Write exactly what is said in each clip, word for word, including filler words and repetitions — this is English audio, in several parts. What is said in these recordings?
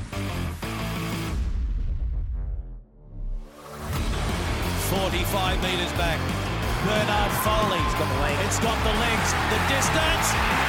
forty-five metres back. Bernard Foley. It's got the legs. It's got the legs. The distance.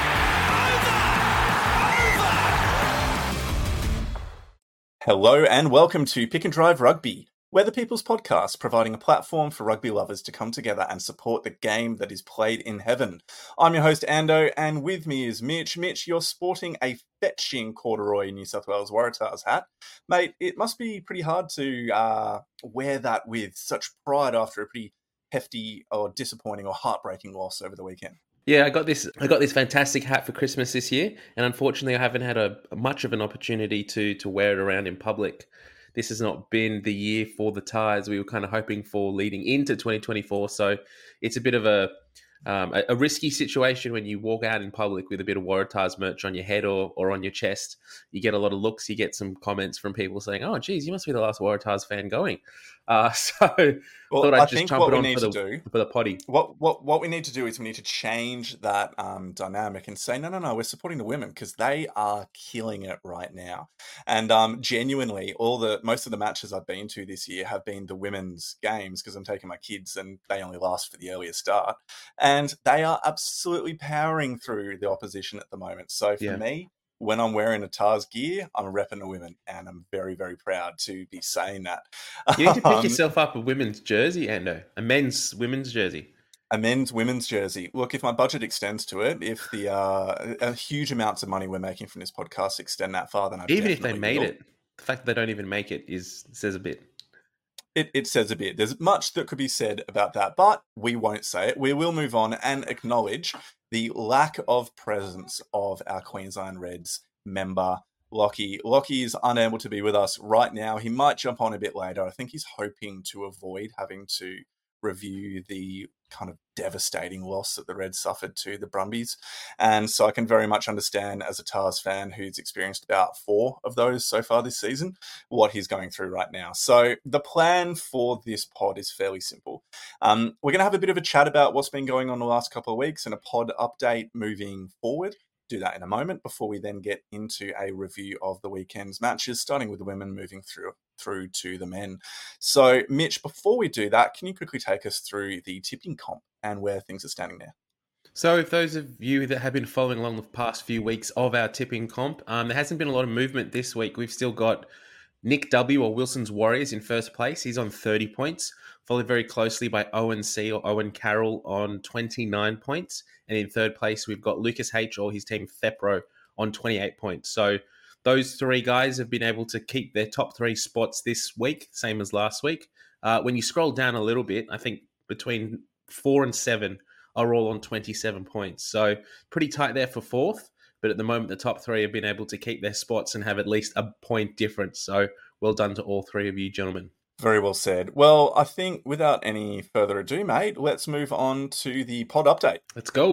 Over! Over! Hello and welcome to Pick and Drive Rugby. We're the People's Podcast, providing a platform for rugby lovers to come together and support the game that is played in heaven. I'm your host, Ando, and with me is Mitch. Mitch, you're sporting a fetching corduroy New South Wales Waratahs hat. Mate, it must be pretty hard to uh, wear that with such pride after a pretty hefty or disappointing or heartbreaking loss over the weekend. Yeah, I got this. I got this fantastic hat for Christmas this year, and unfortunately, I haven't had a much of an opportunity to to wear it around in public. This has not been the year for the Tars we were kind of hoping for leading into twenty twenty-four. So it's a bit of a um, a, a risky situation when you walk out in public with a bit of Waratahs merch on your head or or on your chest. You get a lot of looks. You get some comments from people saying, "Oh, geez, you must be the last Waratahs fan going." Uh, so well, thought I'd I just think jump what it we on need for to the, do, for the potty. What what what we need to do is we need to change that um, dynamic and say, no, no, no, we're supporting the women because they are killing it right now. And um, genuinely, all the most of the matches I've been to this year have been the women's games because I'm taking my kids and they only last for the earlier start. And they are absolutely powering through the opposition at the moment. So for Yeah. me, when I'm wearing a Tars gear, I'm repping the women, and I'm very, very proud to be saying that. You need to pick Um, yourself up a women's jersey, Ando, a men's women's jersey. A men's women's jersey. Look, if my budget extends to it, if the uh, a huge amounts of money we're making from this podcast extend that far, then I Even if they definitely made will. it, the fact that they don't even make it is says a bit. It, it says a bit. There's much that could be said about that, but we won't say it. We will move on and acknowledge the lack of presence of our Queensland Reds member, Lockie. Lockie is unable to be with us right now. He might jump on a bit later. I think he's hoping to avoid having to review the kind of devastating loss that the Reds suffered to the Brumbies. And so I can very much understand, as a Tars fan who's experienced about four of those so far this season, what he's going through right now. So the plan for this pod is fairly simple. Um, we're going to have a bit of a chat about what's been going on the last couple of weeks and a pod update moving forward. Do that in a moment before we then get into a review of the weekend's matches, starting with the women, moving through through to the men. So, Mitch, before we do that, can you quickly take us through the tipping comp and where things are standing there? So if those of you that have been following along the past few weeks of our tipping comp, um, there hasn't been a lot of movement this week. We've still got Nick W. or Wilson's Warriors in first place. He's on thirty points, followed very closely by Owen C. or Owen Carroll on twenty-nine points. And in third place, we've got Lucas H. or his team Thepro on twenty-eight points. So those three guys have been able to keep their top three spots this week, same as last week. Uh, when you scroll down a little bit, I think between four and seven are all on twenty-seven points. So pretty tight there for fourth. But at the moment, the top three have been able to keep their spots and have at least a point difference. So well done to all three of you gentlemen. Very well said. Well, I think without any further ado, mate, let's move on to the pod update. Let's go.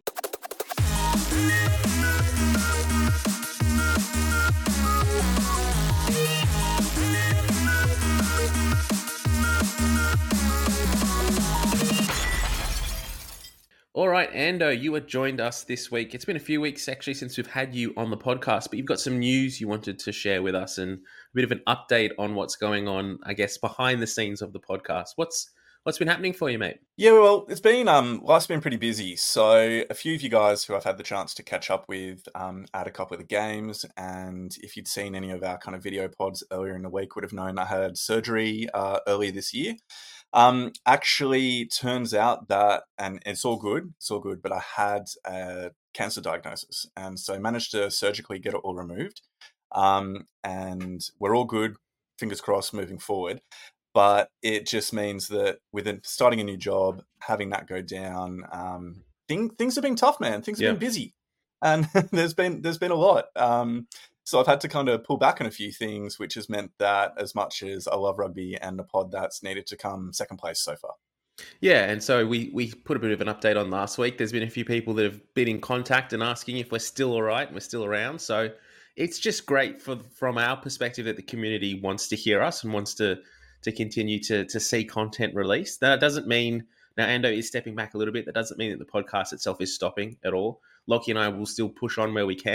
All right, Ando, you have joined us this week. It's been a few weeks actually since we've had you on the podcast, but you've got some news you wanted to share with us and a bit of an update on what's going on, I guess, behind the scenes of the podcast. What's what's been happening for you, mate? Yeah, well, it's been um, life's been pretty busy. So a few of you guys who I've had the chance to catch up with um, at a couple of the games, and if you'd seen any of our kind of video pods earlier in the week, would have known I had surgery uh, earlier this year. Um, actually, turns out that, and it's all good, it's all good, but I had a cancer diagnosis, and so I managed to surgically get it all removed. Um, and we're all good, fingers crossed, moving forward. But it just means that with a, starting a new job, having that go down, um, thing, things have been tough, man. Things have Yeah. been busy, and there's been there's been a lot. Um, So I've had to kind of pull back on a few things, which has meant that as much as I love rugby and the pod, that's needed to come second place so far. Yeah, and so we, we put a bit of an update on last week. There's been a few people that have been in contact and asking if we're still all right and we're still around. So it's just great for from our perspective that the community wants to hear us and wants to to continue to to see content released. That doesn't mean, now Ando is stepping back a little bit, that doesn't mean that the podcast itself is stopping at all. Lockie and I will still push on where we can.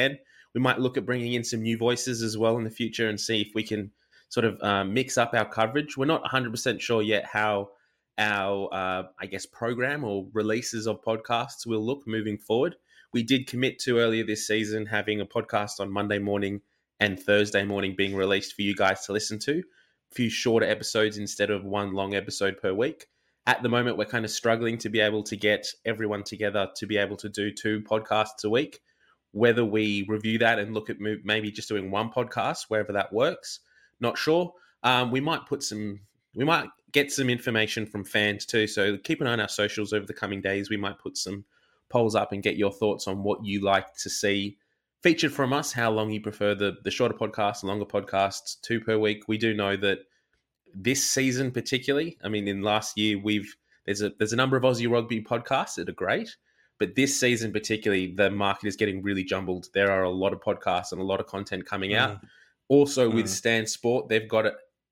We might look at bringing in some new voices as well in the future and see if we can sort of um, mix up our coverage. We're not one hundred percent sure yet how our, uh, I guess, program or releases of podcasts will look moving forward. We did commit to earlier this season having a podcast on Monday morning and Thursday morning being released for you guys to listen to. A few shorter episodes instead of one long episode per week. At the moment, we're kind of struggling to be able to get everyone together to be able to do two podcasts a week. Whether we review that and look at maybe just doing one podcast, wherever that works, not sure. Um, we might put some, we might get some information from fans too. So keep an eye on our socials over the coming days. We might put some polls up and get your thoughts on what you like to see featured from us, how long you prefer the, the shorter podcasts, longer podcasts, two per week. We do know that this season particularly, I mean, in last year, we've there's a there's a number of Aussie rugby podcasts that are great. But this season particularly, the market is getting really jumbled. There are a lot of podcasts and a lot of content coming out. Mm. Also, mm. with Stan Sport, they've got a,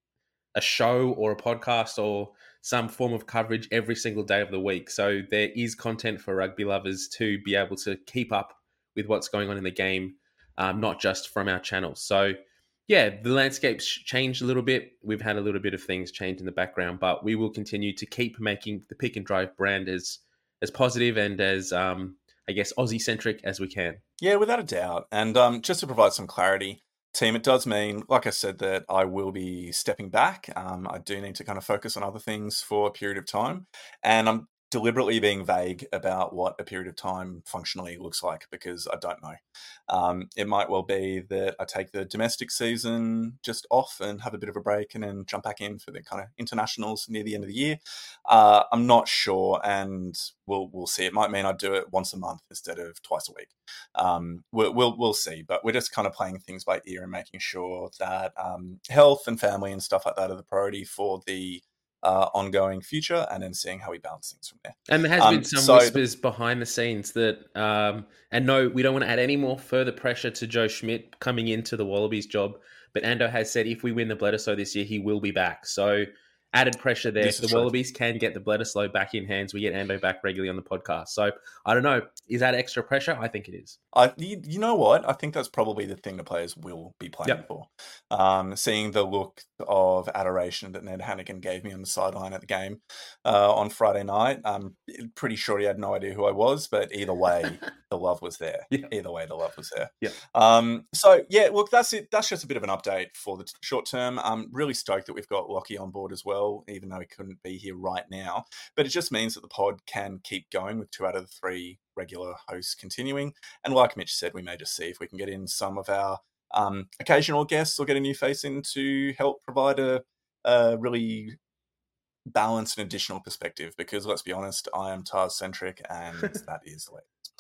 a show or a podcast or some form of coverage every single day of the week. So there is content for rugby lovers to be able to keep up with what's going on in the game, um, not just from our channel. So, yeah, the landscape's changed a little bit. We've had a little bit of things change in the background, but we will continue to keep making the Pick and Drive brand as as positive and as, um, I guess, Aussie-centric as we can. Yeah, without a doubt. And um, just to provide some clarity, team, it does mean, like I said, that I will be stepping back. Um, I do need to kind of focus on other things for a period of time. And I'm deliberately being vague about what a period of time functionally looks like because I don't know. Um, it might well be that I take the domestic season just off and have a bit of a break and then jump back in for the kind of internationals near the end of the year. Uh, I'm not sure, and we'll we'll see. It might mean I do it once a month instead of twice a week. Um, we'll, we'll we'll see, but we're just kind of playing things by ear and making sure that um, health and family and stuff like that are the priority for the Uh, ongoing future, and then seeing how we balance things from there. And there has um, been some so whispers the- behind the scenes that, um, and no, we don't want to add any more further pressure to Joe Schmidt coming into the Wallabies job, but Ando has said if we win the Bledisloe this year, he will be back. So added pressure there. The true. Wallabies can get the Bledisloe back in hands. We get Ando back regularly on the podcast. So I don't know. Is that extra pressure? I think it is. I, you, you know what? I think that's probably the thing the players will be playing yep. for. Um, seeing the look of adoration that Ned Hannigan gave me on the sideline at the game uh, on Friday night, I'm pretty sure he had no idea who I was, but either way, the love was there. Yeah. Either way, the love was there. Yeah. Um, so, yeah, look, that's it. That's just a bit of an update for the t- short term. I'm really stoked that we've got Lockie on board as well, even though he couldn't be here right now. But it just means that the pod can keep going with two out of the three regular hosts continuing. And like Mitch said, we may just see if we can get in some of our um, occasional guests or get a new face in to help provide a, a really balanced and additional perspective. Because let's be honest, I am Tars-centric and that is the way.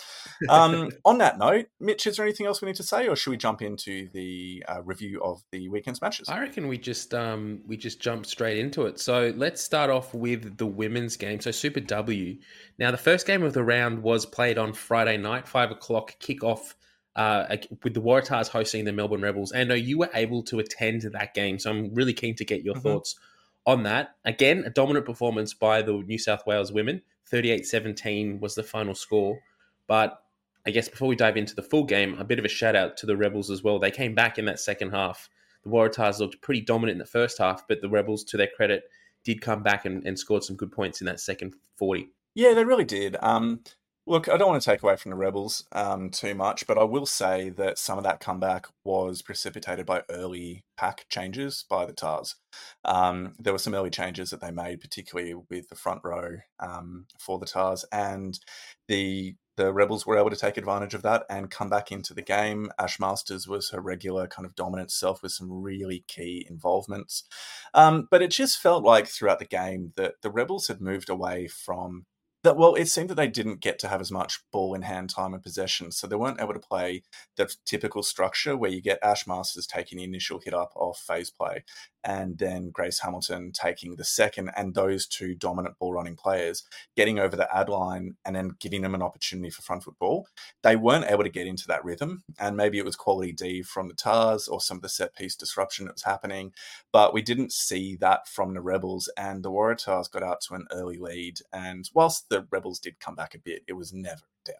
Um, on that note, Mitch, is there anything else we need to say, or should we jump into the uh, review of the weekend's matches? I reckon we just um, we just jump straight into it. So let's start off with the women's game. So Super W. Now, the first game of the round was played on Friday night, five o'clock kickoff, uh, with the Waratahs hosting the Melbourne Rebels. And uh, you were able to attend that game, so I'm really keen to get your mm-hmm. thoughts on that. Again, a dominant performance by the New South Wales women. thirty-eight seventeen was the final score. But I guess before we dive into the full game, a bit of a shout out to the Rebels as well. They came back in that second half. The Waratahs looked pretty dominant in the first half, but the Rebels, to their credit, did come back and, and scored some good points in that second forty. Yeah, they really did. Um, look, I don't want to take away from the Rebels um, too much, but I will say that some of that comeback was precipitated by early pack changes by the Tars. Um, there were some early changes that they made, particularly with the front row um, for the Tars, and the The Rebels were able to take advantage of that and come back into the game. Ash Masters was her regular kind of dominant self with some really key involvements. Um, but it just felt like throughout the game that the Rebels had moved away from that. Well, it seemed that they didn't get to have as much ball in hand time and possession. So they weren't able to play the typical structure where you get Ash Masters taking the initial hit up off phase play and then Grace Hamilton taking the second, and those two dominant ball running players getting over the ad line and then giving them an opportunity for front foot ball. They weren't able to get into that rhythm, and maybe it was quality D from the Tars or some of the set piece disruption that was happening, but we didn't see that from the Rebels, and the Waratahs got out to an early lead, and whilst the Rebels did come back a bit, it was never down.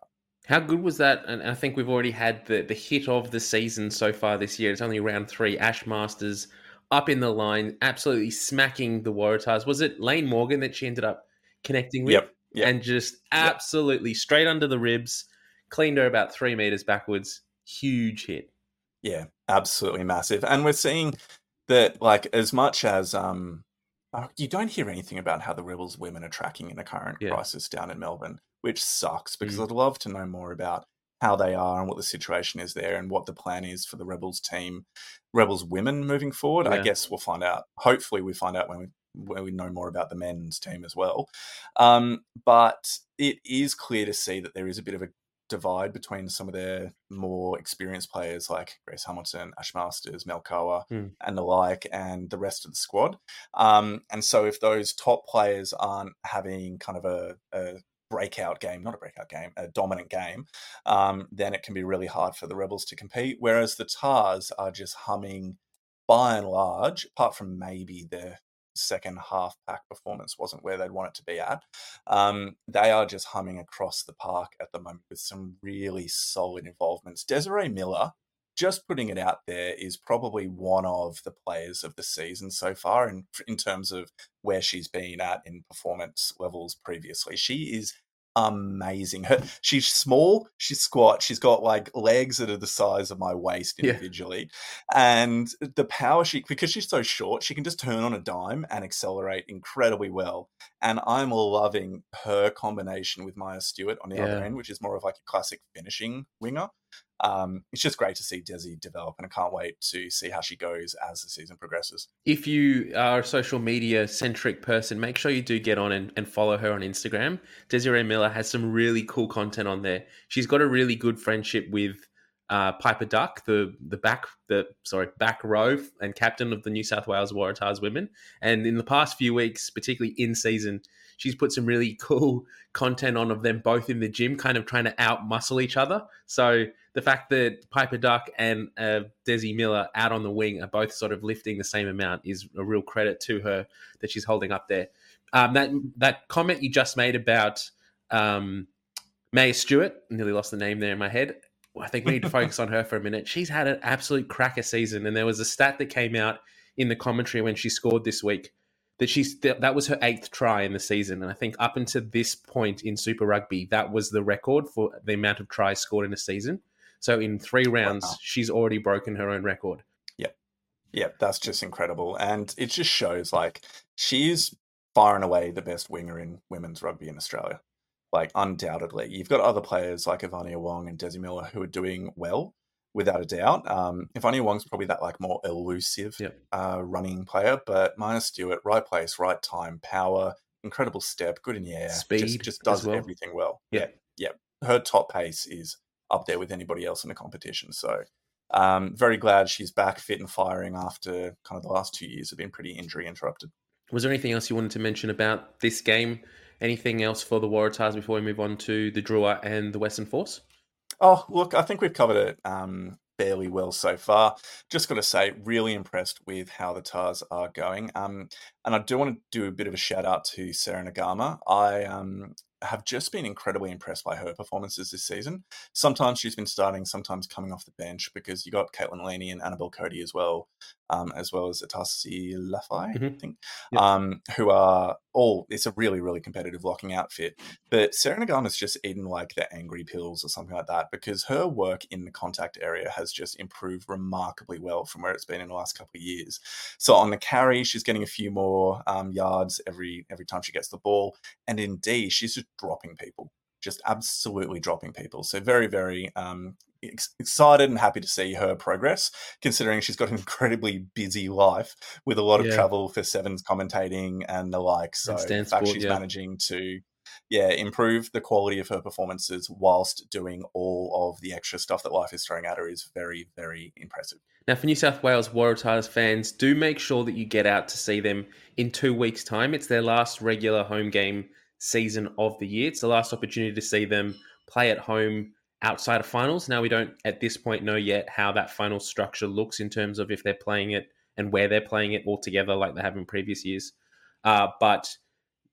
How good was that? And I think we've already had the, the hit of the season so far this year. It's only round three. Ash Masters up in the line, absolutely smacking the Waratahs. Was it Lane Morgan that she ended up connecting with? Yep. Yep. And just Yep. absolutely straight under the ribs, cleaned her about three meters backwards. Huge hit. Yeah, absolutely massive. And we're seeing that, like, as much as um, uh, you don't hear anything about how the Rebels women are tracking in the current Yeah. crisis down in Melbourne, which sucks because Mm. I'd love to know more about how they are and what the situation is there and what the plan is for the Rebels team, Rebels women moving forward. I Yeah. guess we'll find out. Hopefully we find out when we when we know more about the men's team as well. Um, but it is clear to see that there is a bit of a divide between some of their more experienced players like Grace Hamilton, Ash Masters, Mel Koa, Mm. and the like, and the rest of the squad. Um, and so if those top players aren't having kind of a, a breakout game, not a breakout game, a dominant game, um, then it can be really hard for the Rebels to compete. Whereas the Tars are just humming by and large, apart from maybe their second half pack performance wasn't where they'd want it to be at. Um, they are just humming across the park at the moment with some really solid involvements. Desiree Miller, just putting it out there, is probably one of the players of the season so far in, in terms of where she's been at in performance levels previously. She is amazing. Her, she's small, she's squat, she's got like legs that are the size of my waist individually. Yeah. And the power she, because she's so short, she can just turn on a dime and accelerate incredibly well. And I'm loving her combination with Maya Stewart on the yeah. other end, which is more of like a classic finishing winger. Um, it's just great to see Desi develop, and I can't wait to see how she goes as the season progresses. If you are a social media centric person, make sure you do get on and, and follow her on Instagram. Desiree Miller has some really cool content on there. She's got a really good friendship with uh, Piper Duck, the the back the sorry back row and captain of the New South Wales Waratahs women. And in the past few weeks, particularly in season, she's put some really cool content on of them both in the gym, kind of trying to out muscle each other. So the fact that Piper Duck and uh, Desi Miller out on the wing are both sort of lifting the same amount is a real credit to her that she's holding up there. Um, that that comment you just made about um, Maya Stewart, nearly lost the name there in my head. I think we need to focus on her for a minute. She's had an absolute cracker season, and there was a stat that came out in the commentary when she scored this week that she's that was her eighth try in the season. And I think up until this point in Super Rugby, that was the record for the amount of tries scored in a season. So in three rounds, wow. she's already broken her own record. Yep. Yep, that's just incredible. And it just shows, like, she's far and away the best winger in women's rugby in Australia. Like, undoubtedly. You've got other players like Ivania Wong and Desi Miller who are doing well, without a doubt. Um, Ivania Wong's probably that, like, more elusive yep. uh, running player, but Maya Stewart, right place, right time, power, incredible step, good in the air. Speed just, just does well. everything well. Yep. Yeah, yeah. Her top pace is up there with anybody else in the competition. So um, very glad she's back fit and firing after kind of the last two years have been pretty injury interrupted. Was there anything else you wanted to mention about this game? Anything else for the Waratahs before we move on to the Drua and the Western Force? Oh, look, I think we've covered it um, fairly well so far. Just got to say, really impressed with how the Tars are going. Um, and I do want to do a bit of a shout out to Sarah Nagama. I um, have just been incredibly impressed by her performances this season. Sometimes she's been starting, sometimes coming off the bench, because you got Caitlin Laney and Annabelle Cody as well, um, as well as Atasi Lafai, mm-hmm. I think, yep. um, who are all, it's a really, really competitive locking outfit. But Sarah Nagama's just eaten like the angry pills or something like that, because her work in the contact area has just improved remarkably well from where it's been in the last couple of years. So on the carry, she's getting a few more um, yards every every time she gets the ball. And in D, she's just dropping people, just absolutely dropping people. So very, very um, ex- excited and happy to see her progress, considering she's got an incredibly busy life with a lot of yeah. travel for Sevens commentating and the like. So the fact sport, she's yeah. managing to yeah, improve the quality of her performances whilst doing all of the extra stuff that life is throwing at her is very, very impressive. Now, for New South Wales Waratahs fans, do make sure that you get out to see them in two weeks' time. It's their last regular home game season of the year. It's the last opportunity to see them play at home outside of finals. Now, we don't at this point know yet how that final structure looks in terms of if they're playing it and where they're playing it all together like they have in previous years. Uh, but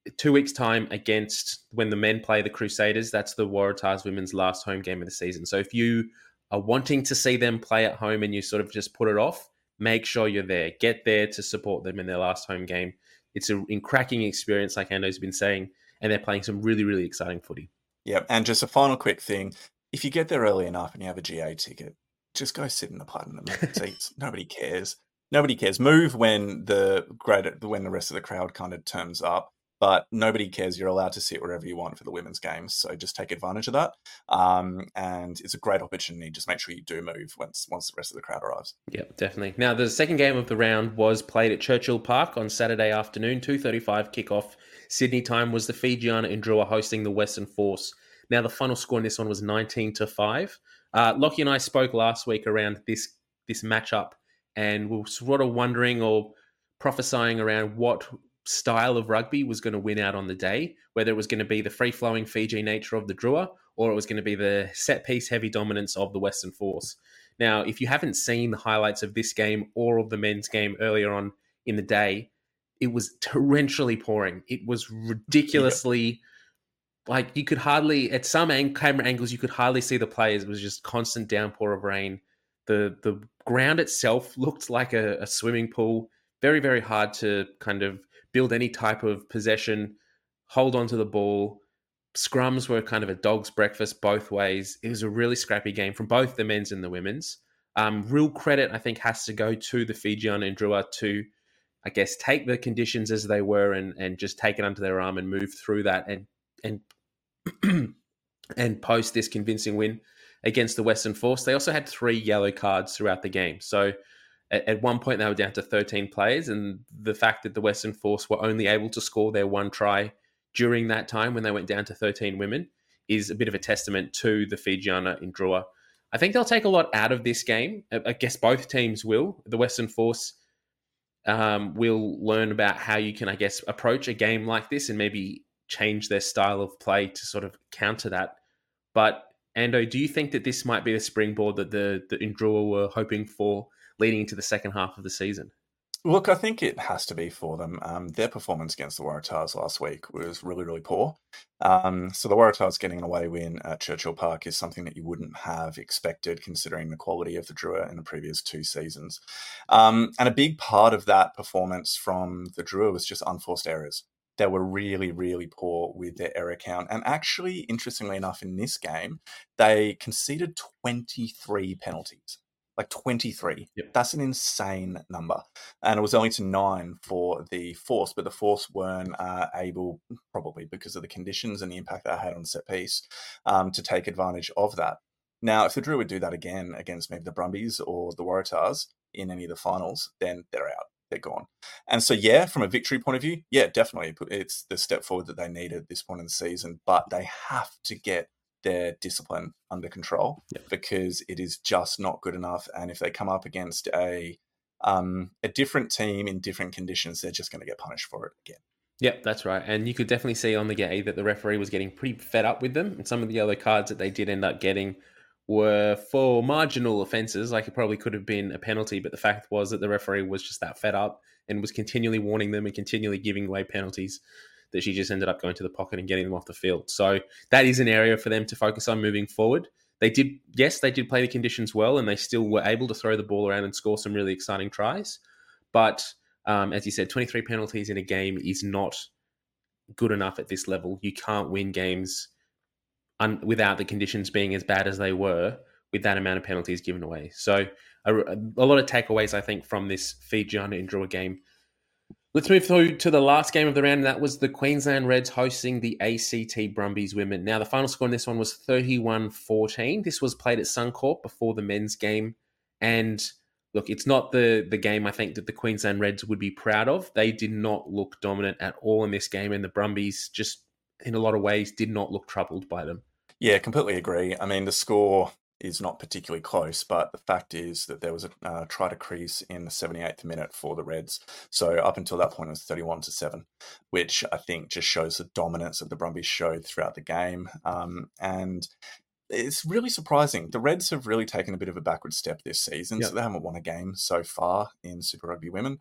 two weeks' time against when the men play the Crusaders. That's the Waratahs women's last home game of the season. So if you are wanting to see them play at home and you sort of just put it off, make sure you're there. Get there to support them in their last home game. It's a cracking experience, like Ando's been saying, and they're playing some really, really exciting footy. Yeah, and just a final quick thing. If you get there early enough and you have a G A ticket, just go sit in the platinum seats. Nobody cares. Nobody cares. Move when the great when the rest of the crowd kind of turns up, but nobody cares. You're allowed to sit wherever you want for the women's games, so just take advantage of that. Um, and it's a great opportunity. Just make sure you do move once once the rest of the crowd arrives. Yeah, definitely. Now, the second game of the round was played at Churchill Park on Saturday afternoon, two thirty-five kickoff Sydney time. Was the Fijiana Indrua hosting the Western Force? Now, the final score in this one was nineteen to five. Uh, Lockie and I spoke last week around this this matchup, and we were sort of wondering or prophesying around what style of rugby was going to win out on the day, whether it was going to be the free-flowing Fiji nature of the Drua or it was going to be the set-piece heavy dominance of the Western Force. Now, if you haven't seen the highlights of this game or of the men's game earlier on in the day, it was torrentially pouring. It was ridiculously... Yeah. Like, you could hardly, at some ang- camera angles, you could hardly see the players. It was just constant downpour of rain. The the ground itself looked like a, a swimming pool. Very, very hard to kind of build any type of possession, hold on to the ball. Scrums were kind of a dog's breakfast both ways. It was a really scrappy game from both the men's and the women's. Um, real credit, I think, has to go to the Fijiana Indrua to, I guess, take the conditions as they were and, and just take it under their arm and move through that and and and post this convincing win against the Western Force. They also had three yellow cards throughout the game. So at, at one point they were down to thirteen players, and the fact that the Western Force were only able to score their one try during that time when they went down to thirteen women is a bit of a testament to the Fijiana Indrua. I think they'll take a lot out of this game. I guess both teams will. The Western Force um, will learn about how you can, I guess, approach a game like this and maybe change their style of play to sort of counter that. But Ando, do you think that this might be the springboard that the, the Indrua were hoping for leading into the second half of the season? Look, I think it has to be for them. Um, their performance against the Waratahs last week was really, really poor. Um, so the Waratahs getting an away win at Churchill Park is something that you wouldn't have expected considering the quality of the Drua in the previous two seasons. Um, and a big part of that performance from the Drua was just unforced errors. They were really, really poor with their error count. And actually, interestingly enough, in this game, they conceded twenty-three penalties. Like twenty-three. Yep. That's an insane number. And it was only to nine for the Force, but the Force weren't uh, able, probably because of the conditions and the impact that had on set piece, um, to take advantage of that. Now, if the Drua would do that again against maybe the Brumbies or the Waratahs in any of the finals, then they're out. They're gone. And so, yeah, from a victory point of view, yeah, definitely. It's the step forward that they need at this point in the season, but they have to get their discipline under control yep. because it is just not good enough. And if they come up against a um, a different team in different conditions, they're just going to get punished for it again. Yep, that's right. And you could definitely see on the game that the referee was getting pretty fed up with them. And some of the yellow cards that they did end up getting were for marginal offences. Like, it probably could have been a penalty, but the fact was that the referee was just that fed up and was continually warning them and continually giving away penalties that she just ended up going to the pocket and getting them off the field. So that is an area for them to focus on moving forward. They did, yes, they did play the conditions well, and they still were able to throw the ball around and score some really exciting tries. But um, as you said, twenty-three penalties in a game is not good enough at this level. You can't win games un- without the conditions being as bad as they were with that amount of penalties given away. So a, a lot of takeaways, I think, from this Fijiana Indrua game. Let's move through to the last game of the round, and that was the Queensland Reds hosting the A C T Brumbies women. Now, the final score in this one was thirty-one fourteen. This was played at Suncorp before the men's game. And look, it's not the, the game I think that the Queensland Reds would be proud of. They did not look dominant at all in this game, and the Brumbies just, in a lot of ways, did not look troubled by them. Yeah, completely agree. I mean, the score is not particularly close, but the fact is that there was a uh, try to crease in the seventy-eighth minute for the Reds. So up until that point, it was thirty-one to seven, which I think just shows the dominance that the Brumbies showed throughout the game. Um, and it's really surprising. The Reds have really taken a bit of a backward step this season, Yep. so they haven't won a game so far in Super Rugby Women.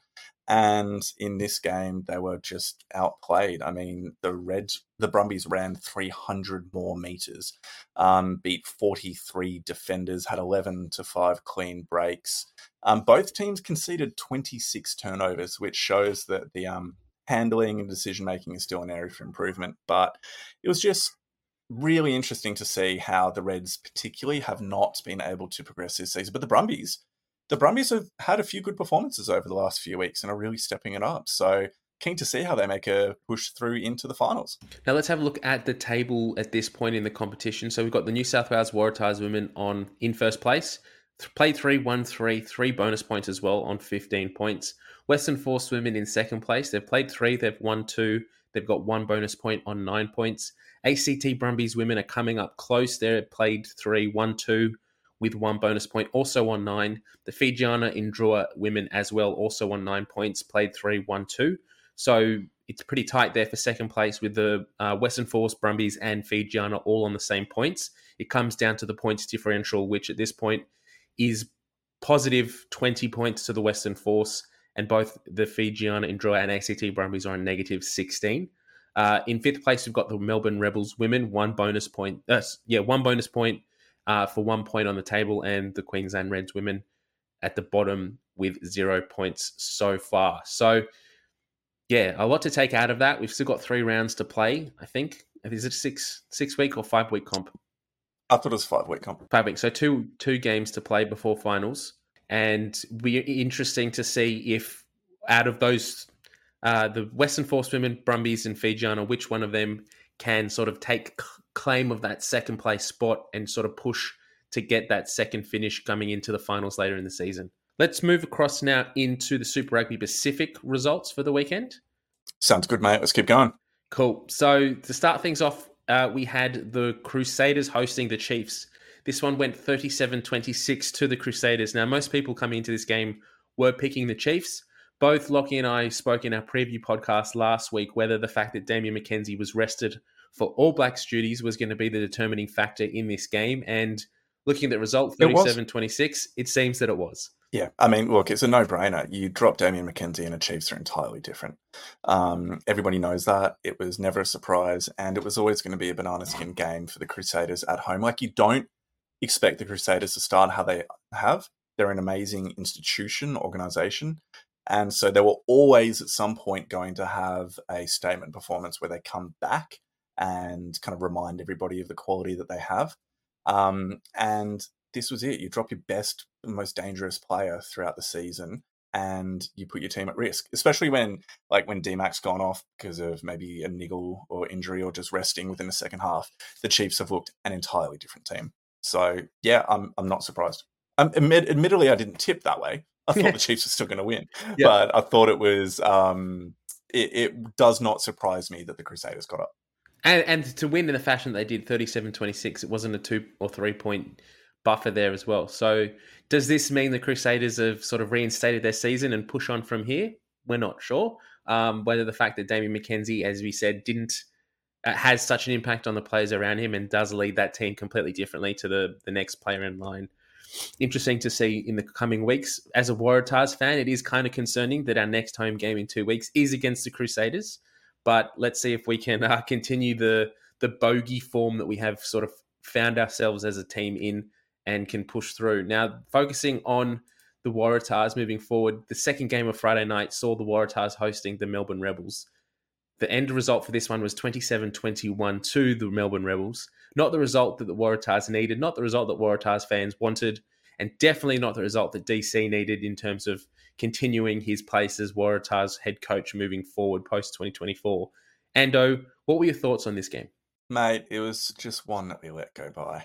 And in this game, they were just outplayed. I mean, the Reds, the Brumbies ran three hundred more metres, um, beat forty-three defenders, had eleven to five clean breaks. Um, both teams conceded twenty-six turnovers, which shows that the um, handling and decision-making is still an area for improvement. But it was just really interesting to see how the Reds particularly have not been able to progress this season. But the Brumbies, the Brumbies have had a few good performances over the last few weeks and are really stepping it up. So keen to see how they make a push through into the finals. Now let's have a look at the table at this point in the competition. So we've got the New South Wales Waratahs women on in first place. Played three, won three, three bonus points as well on fifteen points. Western Force women in second place. They've played three, they've won two, they've got one bonus point on nine points. A C T Brumbies women are coming up close. They've played three, won two with one bonus point, also on nine. The Fijiana Indrua women as well, also on nine points, played three, won two. So it's pretty tight there for second place with the uh, Western Force, Brumbies and Fijiana all on the same points. It comes down to the points differential, which at this point is positive twenty points to the Western Force, and both the Fijiana Indrua and A C T Brumbies are on negative sixteen. Uh, in fifth place, we've got the Melbourne Rebels women, one bonus point. Uh, yeah, one bonus point uh, for one point on the table, and the Queensland Reds women at the bottom with zero points so far. So, yeah, a lot to take out of that. We've still got three rounds to play, I think. Is it a six six week or five week comp? I thought it was five week comp. Five weeks. So two two games to play before finals, and we're interesting to see if out of those. Uh, the Western Force women, Brumbies and Fijiana, which one of them can sort of take claim of that second place spot and sort of push to get that second finish coming into the finals later in the season. Let's move across now into the Super Rugby Pacific results for the weekend. Sounds good, mate. Let's keep going. Cool. So to start things off, uh, we had the Crusaders hosting the Chiefs. This one went thirty-seven twenty-six to the Crusaders. Now, most people coming into this game were picking the Chiefs. Both Lockie and I spoke in our preview podcast last week whether the fact that Damian McKenzie was rested for All Blacks duties was going to be the determining factor in this game. And looking at the result, thirty-seven twenty-six, it, it seems that it was. Yeah, I mean, look, it's a no-brainer. You drop Damian McKenzie and the Chiefs are entirely different. Um, everybody knows that. It was never a surprise, and it was always going to be a banana skin game for the Crusaders at home. Like, you don't expect the Crusaders to start how they have. They're an amazing institution, organisation. And so they were always at some point going to have a statement performance where they come back and kind of remind everybody of the quality that they have. Um, and this was it. You drop your best, most dangerous player throughout the season and you put your team at risk, especially when, like, when D-Mac's gone off because of maybe a niggle or injury or just resting within the second half. The Chiefs have looked an entirely different team. So, yeah, I'm I'm not surprised. Um, admit, admittedly, I didn't tip that way. I thought the Chiefs were still going to win, yeah. But I thought it was, um, it, it does not surprise me that the Crusaders got up. And, and to win in the fashion they did, thirty-seven twenty-six, it wasn't a two or three point buffer there as well. So does this mean the Crusaders have sort of reinstated their season and push on from here? We're not sure. Um, whether the fact that Damian McKenzie, as we said, didn't, uh, has such an impact on the players around him and does lead that team completely differently to the, the next player in line. Interesting to see in the coming weeks. As a Waratahs fan, it is kind of concerning that our next home game in two weeks is against the Crusaders. But let's see if we can uh, continue the the bogey form that we have sort of found ourselves as a team in and can push through. Now, focusing on the Waratahs moving forward, the second game of Friday night saw the Waratahs hosting the Melbourne Rebels. The end result for this one was twenty-seven twenty-one to the Melbourne Rebels. Not the result that the Waratahs needed, not the result that Waratahs fans wanted, and definitely not the result that D C needed in terms of continuing his place as Waratahs head coach moving forward post twenty twenty-four. Ando, what were your thoughts on this game? Mate, it was just one that we let go by.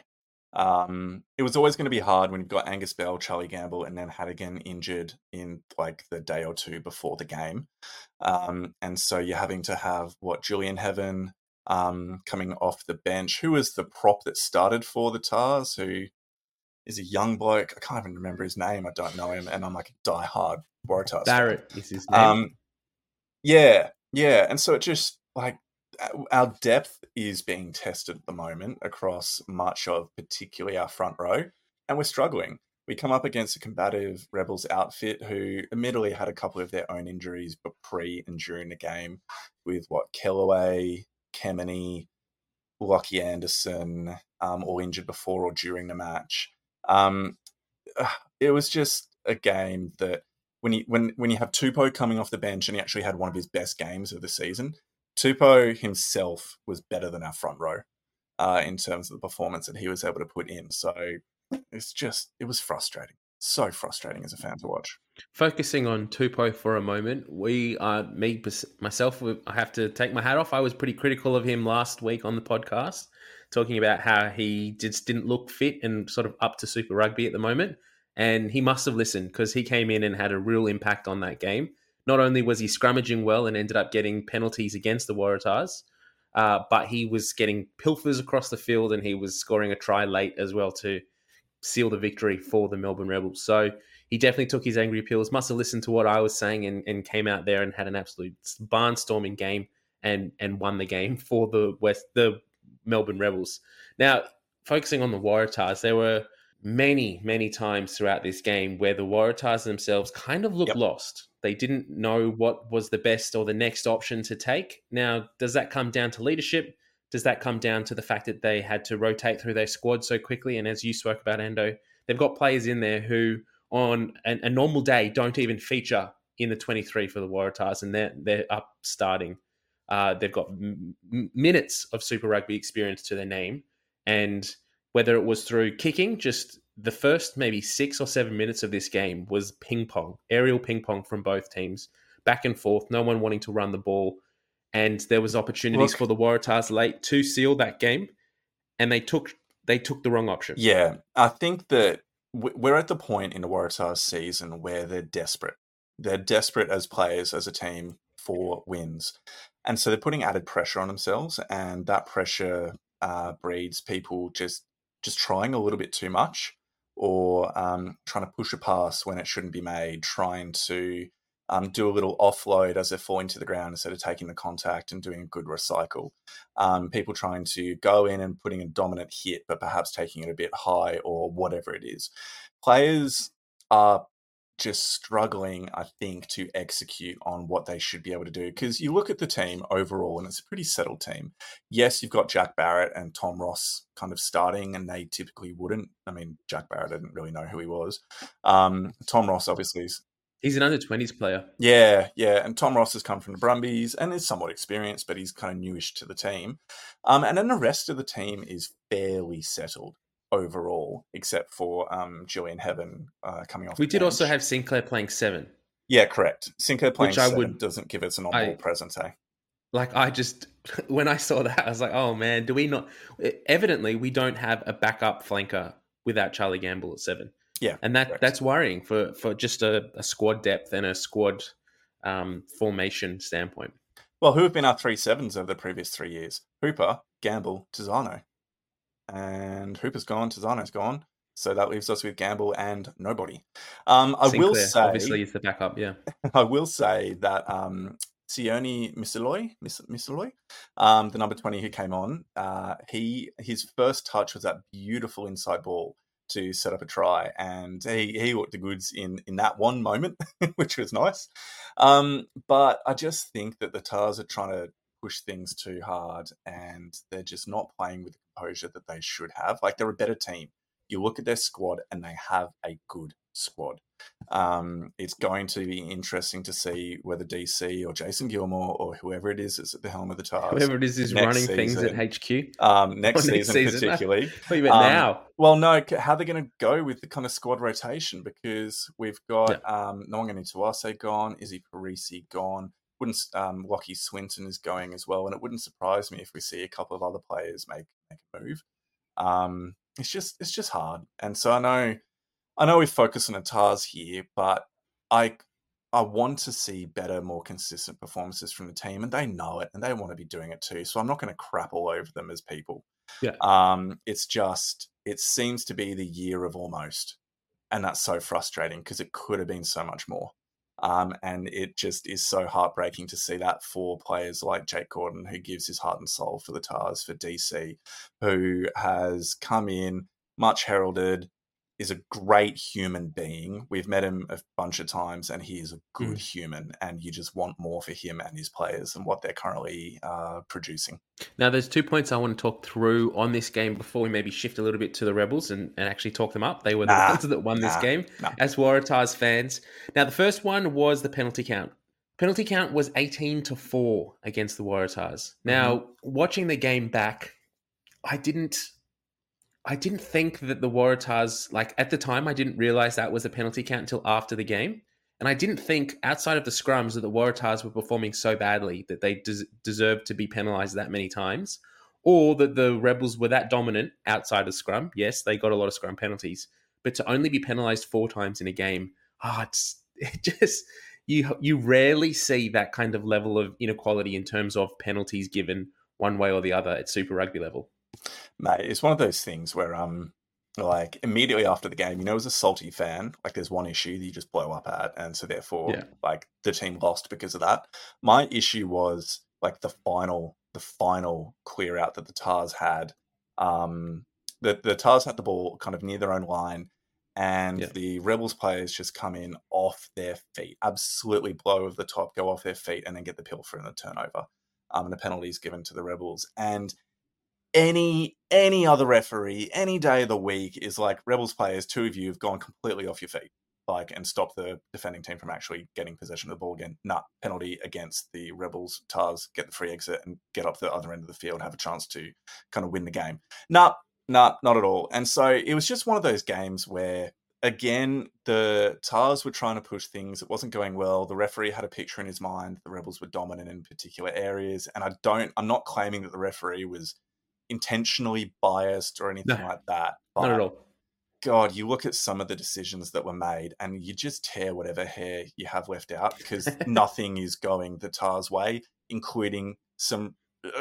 Um, it was always going to be hard when you've got Angus Bell, Charlie Gamble, and then Hadigan injured in like the day or two before the game. Um, and so you're having to have, what, Julian Heaven um, coming off the bench. Who was the prop that started for the Tars, who is a young bloke? I can't even remember his name. I don't know him. And I'm like a diehard Waratahs Barrett fan. is his name. Um, yeah, yeah. And so it just, like, our depth is being tested at the moment across much of particularly our front row, and we're struggling. We come up against a combative Rebels outfit who admittedly had a couple of their own injuries, but pre and during the game with what Kellaway, Kemeny, Lockie Anderson, um, all injured before or during the match. Um, it was just a game that when you when when you have Tupou coming off the bench and he actually had one of his best games of the season, Tupou himself was better than our front row uh, in terms of the performance that he was able to put in. So it's just, it was frustrating. So frustrating as a fan to watch. Focusing on Tupou for a moment, we, uh, me, myself, I have to take my hat off. I was pretty critical of him last week on the podcast, talking about how he just didn't look fit and sort of up to Super Rugby at the moment. And he must have listened because he came in and had a real impact on that game. Not only was he scrummaging well and ended up getting penalties against the Waratahs, uh, but he was getting pilfers across the field and he was scoring a try late as well to seal the victory for the Melbourne Rebels. So he definitely took his angry pills, must have listened to what I was saying and, and came out there and had an absolute barnstorming game and and won the game for the West, the Melbourne Rebels. Now, focusing on the Waratahs, there were many, many times throughout this game where the Waratahs themselves kind of looked Yep. lost. They didn't know what was the best or the next option to take. Now, does that come down to leadership? Does that come down to the fact that they had to rotate through their squad so quickly? And as you spoke about, Endo, they've got players in there who on a, a normal day don't even feature in the twenty-three for the Waratahs, and they're, they're up starting. Uh, they've got m- minutes of Super Rugby experience to their name. And whether it was through kicking, just the first maybe six or seven minutes of this game was ping pong, aerial ping pong from both teams, back and forth, no one wanting to run the ball. And there was opportunities Look, for the Waratahs late to seal that game, and they took they took the wrong option. Yeah, I think that we're at the point in the Waratahs season where they're desperate. They're desperate as players, as a team, for wins. And so they're putting added pressure on themselves, and that pressure uh, breeds people just just trying a little bit too much, or um, trying to push a pass when it shouldn't be made, trying to um, do a little offload as they're falling to the ground instead of taking the contact and doing a good recycle. Um, people trying to go in and putting a dominant hit, but perhaps taking it a bit high or whatever it is. Players are just struggling, I think, to execute on what they should be able to do. Because you look at the team overall, and it's a pretty settled team. Yes, you've got Jack Barrett and Tom Ross kind of starting, and they typically wouldn't. I mean, Jack Barrett, I didn't really know who he was. Um, Tom Ross, obviously, is... He's an under twenties player. Yeah, yeah. And Tom Ross has come from the Brumbies and is somewhat experienced, but he's kind of newish to the team. Um, and then the rest of the team is fairly settled overall, except for um, Julian Heaven uh, coming off We the did bench. also have Sinclair playing seven. Yeah, correct. Sinclair playing Which I seven would- doesn't give us an on-ball I- presence, eh? Like, I just, when I saw that, I was like, oh man, do we not? Evidently, we don't have a backup flanker without Charlie Gamble at seven. Yeah, And that correct. that's worrying for, for just a, a squad depth and a squad um, formation standpoint. Well, who have been our three sevens over the previous three years? Hooper, Gamble, Tizano. And Hooper's gone, Tizano's gone. So that leaves us with Gamble and nobody. Um, I Sinclair, will say, obviously, is the backup, yeah. I will say that um, Sione Misaloy, Mis- Misaloy, um, the number twenty who came on, uh, he his first touch was that beautiful inside ball to set up a try, and he he looked the goods in in that one moment, which was nice. Um, but I just think that the Tars are trying to push things too hard, and they're just not playing with the composure that they should have. Like, they're a better team. You look at their squad, and they have a good squad. Um, it's going to be interesting to see whether D C or Jason Gilmore or whoever it is is at the helm of the Tars. Whoever it is is next running things season. at H Q. Um, next, Oh, next season, season. particularly. What you meant Um, now? Well, no, c- how they're going to go with the kind of squad rotation, because we've got um, Nwangani Tuase gone, Izzy Parisi gone. Wouldn't s- um, Lockie Swinton is going as well, and it wouldn't surprise me if we see a couple of other players make make a move. Um, it's just it's just hard, and so I know I know we focus on the Tars here, but I I want to see better, more consistent performances from the team, and they know it, and they want to be doing it too. So I'm not going to crap all over them as people. Yeah. Um, it's just it seems to be the year of almost, and that's so frustrating because it could have been so much more. Um, and it just is so heartbreaking to see that for players like Jake Gordon, who gives his heart and soul for the Tars, for D C, who has come in, much heralded, is a great human being. We've met him a bunch of times, and he is a good mm. human, and you just want more for him and his players and what they're currently uh, producing. Now, there's two points I want to talk through on this game before we maybe shift a little bit to the Rebels and, and actually talk them up. They were the nah, ones that won nah, this game nah. as Waratahs fans. Now, the first one was the penalty count. Penalty count was eighteen to four against the Waratahs. Now, mm-hmm. watching the game back, I didn't... I didn't think that the Waratahs, like at the time, I didn't realize that was a penalty count until after the game. And I didn't think outside of the scrums that the Waratahs were performing so badly that they des- deserved to be penalized that many times, or that the Rebels were that dominant outside of scrum. Yes, they got a lot of scrum penalties, but to only be penalized four times in a game, ah, oh, it's it just, you, you rarely see that kind of level of inequality in terms of penalties given one way or the other at Super Rugby level. Mate, it's one of those things where, um, like, immediately after the game, you know, as a salty fan, like, there's one issue that you just blow up at, and so therefore, yeah. like, the team lost because of that. My issue was, like, the final, the final clear out that the Tars had. Um, the, the Tars had the ball kind of near their own line, and yeah. the Rebels players just come in off their feet, absolutely blow over the top, go off their feet, and then get the pilfer and the turnover. Um, and the penalties given to the Rebels. And Any any other referee, any day of the week is like, Rebels players, two of you have gone completely off your feet, like, and stop the defending team from actually getting possession of the ball again. Nah, penalty against the Rebels. Tars get the free exit and get up the other end of the field, have a chance to kind of win the game. Nah, nah, not at all. And so it was just one of those games where, again, the Tars were trying to push things. It wasn't going well. The referee had a picture in his mind. The Rebels were dominant in particular areas. And I don't, I'm not claiming that the referee was intentionally biased or anything no, like that. But not at all. God, you look at some of the decisions that were made and you just tear whatever hair you have left out, because nothing is going the Tars' way, including some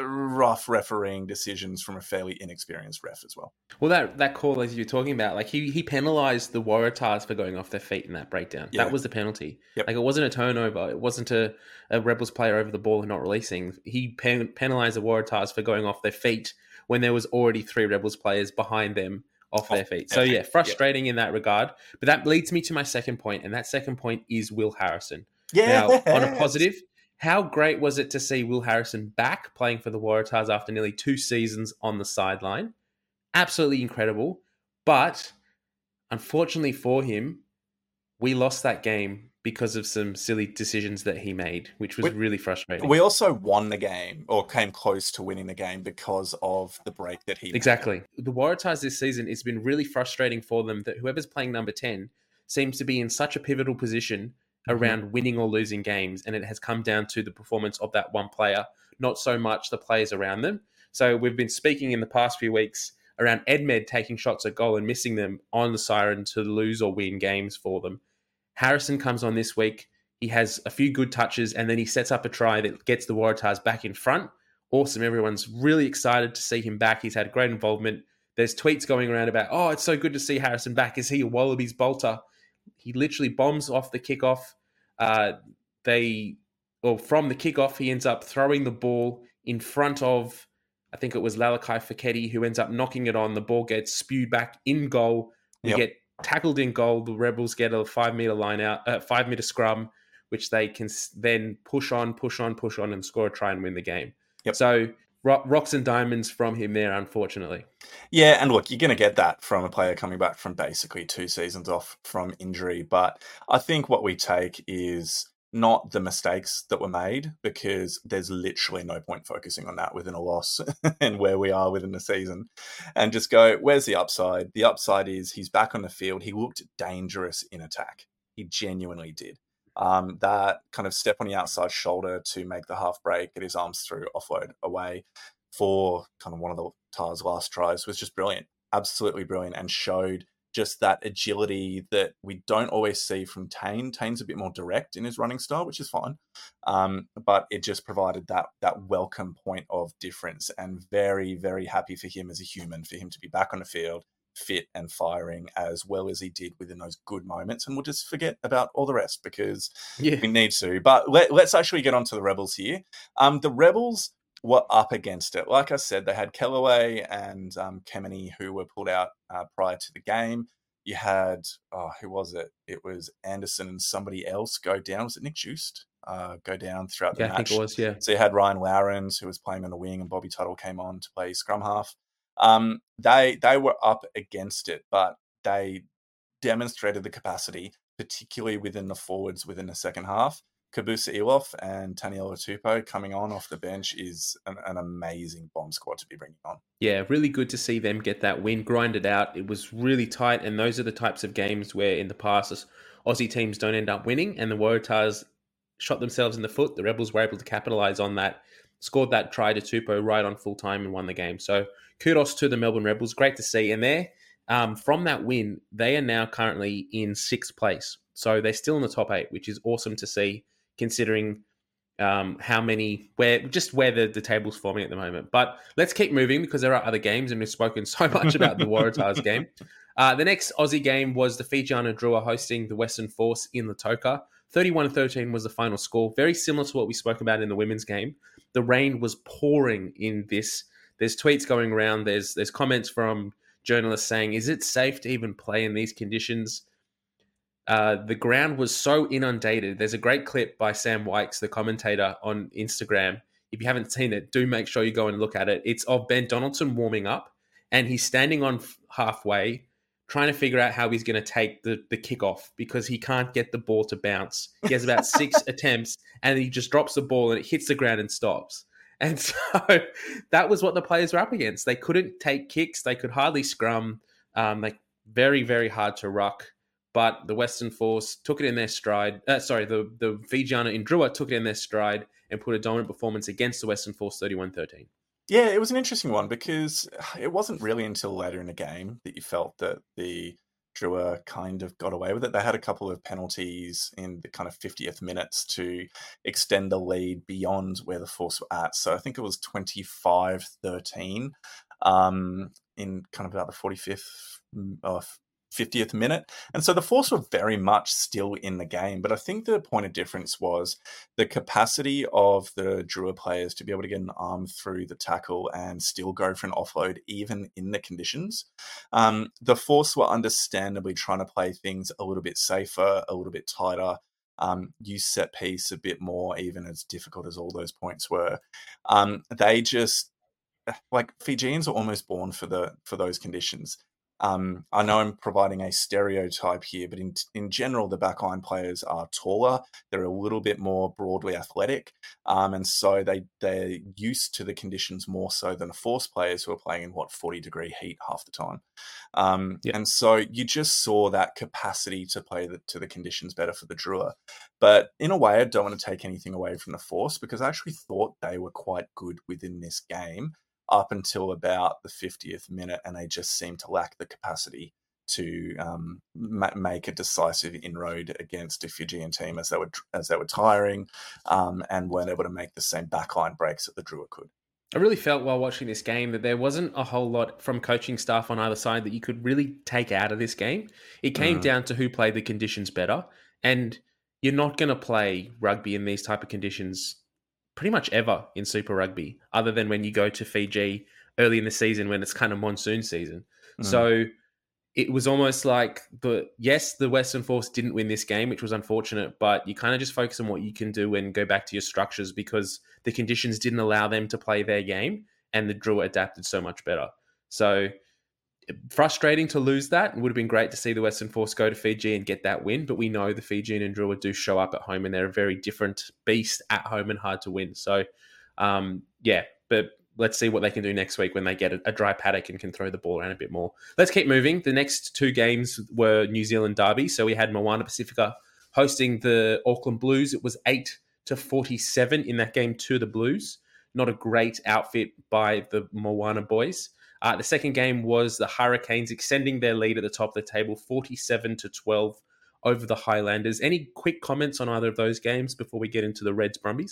rough refereeing decisions from a fairly inexperienced ref as well. Well, that that call, as you're talking about, like he he penalised the Waratahs for going off their feet in that breakdown. Yeah. That was the penalty. Yep. Like, it wasn't a turnover. It wasn't a, a Rebels player over the ball and not releasing. He pen, penalised the Waratahs for going off their feet when there was already three Rebels players behind them off their feet. So yeah, frustrating yeah. in that regard. But that leads me to my second point, and that second point is Will Harrison. Yeah. Now, on a positive, how great was it to see Will Harrison back playing for the Waratahs after nearly two seasons on the sideline? Absolutely incredible. But unfortunately for him, we lost that game because of some silly decisions that he made, which was we, really frustrating. We also won the game, or came close to winning the game, because of the break that he exactly. made. The Waratahs this season, it's been really frustrating for them that whoever's playing number ten seems to be in such a pivotal position around mm-hmm. winning or losing games, and it has come down to the performance of that one player, not so much the players around them. So we've been speaking in the past few weeks around Edmed taking shots at goal and missing them on the siren to lose or win games for them. Harrison comes on this week. He has a few good touches, and then he sets up a try that gets the Waratahs back in front. Awesome. Everyone's really excited to see him back. He's had great involvement. There's tweets going around about, oh, it's so good to see Harrison back. Is he a Wallabies bolter? He literally bombs off the kickoff. Uh, they, well, from the kickoff, he ends up throwing the ball in front of, I think it was Lalakai Foketi, who ends up knocking it on. The ball gets spewed back in goal. We yep. get tackled in goal. The Rebels get a five meter line out, uh, five meter scrum, which they can then push on, push on, push on, and score a try and win the game. Yep. So ro- rocks and diamonds from him there, unfortunately. Yeah, and look, you're going to get that from a player coming back from basically two seasons off from injury. But I think what we take is not the mistakes that were made, because there's literally no point focusing on that within a loss and where we are within the season, and just go, where's the upside? The upside is he's back on the field. He looked dangerous in attack. He genuinely did. Um, that kind of step on the outside shoulder to make the half break, get his arms through, offload away for kind of one of the Tars' last tries was just brilliant. Absolutely brilliant, and showed just that agility that we don't always see from Tane. Tane's a bit more direct in his running style, which is fine. Um, but it just provided that that welcome point of difference, and very, very happy for him as a human, for him to be back on the field, fit and firing as well as he did within those good moments. And we'll just forget about all the rest because Yeah. we need to. But let, let's actually get on to the Rebels here. Um, the Rebels were up against it. Like I said, they had Kellaway and um, Kemeny who were pulled out uh, prior to the game. You had, oh, who was it? It was Anderson and somebody else go down. Was it Nick Juiced? Uh, go down throughout the yeah, match. I think it was, yeah. So you had Ryan Lowrens, who was playing on the wing, and Bobby Tuttle came on to play scrum half. Um, they they were up against it, but they demonstrated the capacity, particularly within the forwards within the second half. Kabusa Eloff and Taniela Tupou coming on off the bench is an, an amazing bomb squad to be bringing on. Yeah, really good to see them get that win, grind it out. It was really tight, and those are the types of games where in the past Aussie teams don't end up winning, and the Waratahs shot themselves in the foot. The Rebels were able to capitalise on that, scored that try to Tupou right on full time and won the game. So kudos to the Melbourne Rebels. Great to see. And there, um, from that win, they are now currently in sixth place. So they're still in the top eight, which is awesome to see considering um, how many, where just where the, the table's forming at the moment. But let's keep moving because there are other games and we've spoken so much about the Waratahs game. Uh, the next Aussie game was the Fijiana Drua hosting the Western Force in Lautoka. thirty-one thirteen was the final score. Very similar to what we spoke about in the women's game. The rain was pouring in this. There's tweets going around. There's there's comments from journalists saying, is it safe to even play in these conditions? Uh, the ground was so inundated. There's a great clip by Sam Wykes, the commentator, on Instagram. If you haven't seen it, do make sure you go and look at it. It's of Ben Donaldson warming up, and he's standing on halfway, trying to figure out how he's going to take the, the kickoff because he can't get the ball to bounce. He has about six attempts, and he just drops the ball, and it hits the ground and stops. And so that was what the players were up against. They couldn't take kicks. They could hardly scrum. Um, like very, very hard to ruck. But the Western Force took it in their stride. Uh, sorry, the, the Fijiana in Drua took it in their stride and put a dominant performance against the Western Force thirty-one thirteen. Yeah, it was an interesting one because it wasn't really until later in the game that you felt that the Drua kind of got away with it. They had a couple of penalties in the kind of fiftieth minutes to extend the lead beyond where the Force were at. So I think it was twenty-five thirteen um, in kind of about the forty-fifth uh, fiftieth minute. And so the Force were very much still in the game. But I think the point of difference was the capacity of the Drua players to be able to get an arm through the tackle and still go for an offload, even in the conditions. Um, the Force were understandably trying to play things a little bit safer, a little bit tighter, um, use set piece a bit more, even as difficult as all those points were. Um, they just, like, Fijians are almost born for the for those conditions. Um, I know I'm providing a stereotype here, but in in general, the backline players are taller. They're a little bit more broadly athletic, um, and so they they're used to the conditions more so than Force players who are playing in what forty degree heat half the time. Um, yeah. And so you just saw that capacity to play the, to the conditions better for the Drua. But in a way, I don't want to take anything away from the Force because I actually thought they were quite good within this game up until about the fiftieth minute, and they just seemed to lack the capacity to um, ma- make a decisive inroad against a Fijian team as they were as they were tiring um, and weren't able to make the same backline breaks that the Drua could. I really felt while watching this game that there wasn't a whole lot from coaching staff on either side that you could really take out of this game. It came mm. down to who played the conditions better, and you're not going to play rugby in these type of conditions pretty much ever in Super Rugby, other than when you go to Fiji early in the season when it's kind of monsoon season. Mm. So it was almost like, the yes, the Western Force didn't win this game, which was unfortunate, but you kind of just focus on what you can do and go back to your structures because the conditions didn't allow them to play their game and the Drua adapted so much better. So frustrating to lose that. It would have been great to see the Western Force go to Fiji and get that win, but we know the Fijian and Drua do show up at home and they're a very different beast at home and hard to win. So, um, yeah, but let's see what they can do next week when they get a, a dry paddock and can throw the ball around a bit more. Let's keep moving. The next two games were New Zealand derby. So we had Moana Pacifica hosting the Auckland Blues. It was eight to forty-seven in that game to the Blues. Not a great outfit by the Moana boys. Uh, the second game was the Hurricanes extending their lead at the top of the table, forty-seven to twelve over the Highlanders. Any quick comments on either of those games before we get into the Reds Brumbies?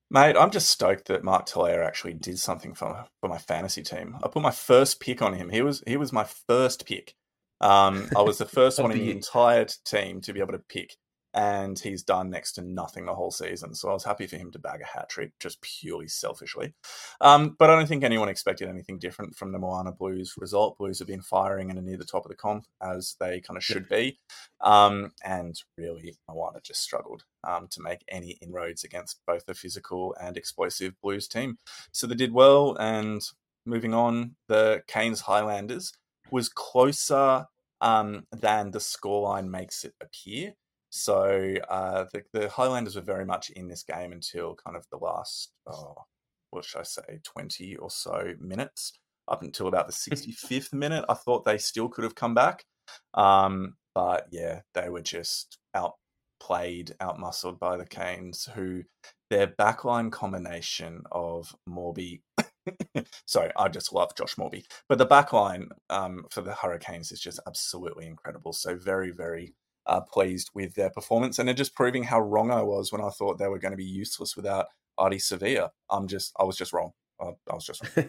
Mate, I'm just stoked that Mark Talaire actually did something for for my fantasy team. I put my first pick on him. He was he was my first pick. Um, I was the first Of one in the the year. entire team to be able to pick, and he's done next to nothing the whole season. So I was happy for him to bag a hat trick, just purely selfishly. Um, but I don't think anyone expected anything different from the Moana Blues result. Blues have been firing and are near the top of the comp, as they kind of should be. Um, and really, Moana just struggled um, to make any inroads against both the physical and explosive Blues team. So they did well, and moving on, the Canes Highlanders was closer um, than the scoreline makes it appear. So uh, the, the Highlanders were very much in this game until kind of the last, oh, what should I say, twenty or so minutes. Up until about the sixty-fifth minute, I thought they still could have come back. Um, but yeah, they were just outplayed, outmuscled by the Canes, who their backline combination of Morby. Sorry, I just love Josh Morby. But the backline um, for the Hurricanes is just absolutely incredible. So very, very uh, pleased with their performance. And they're just proving how wrong I was when I thought they were going to be useless without Artie Sevilla. I'm just, I was just wrong. I, I was just wrong.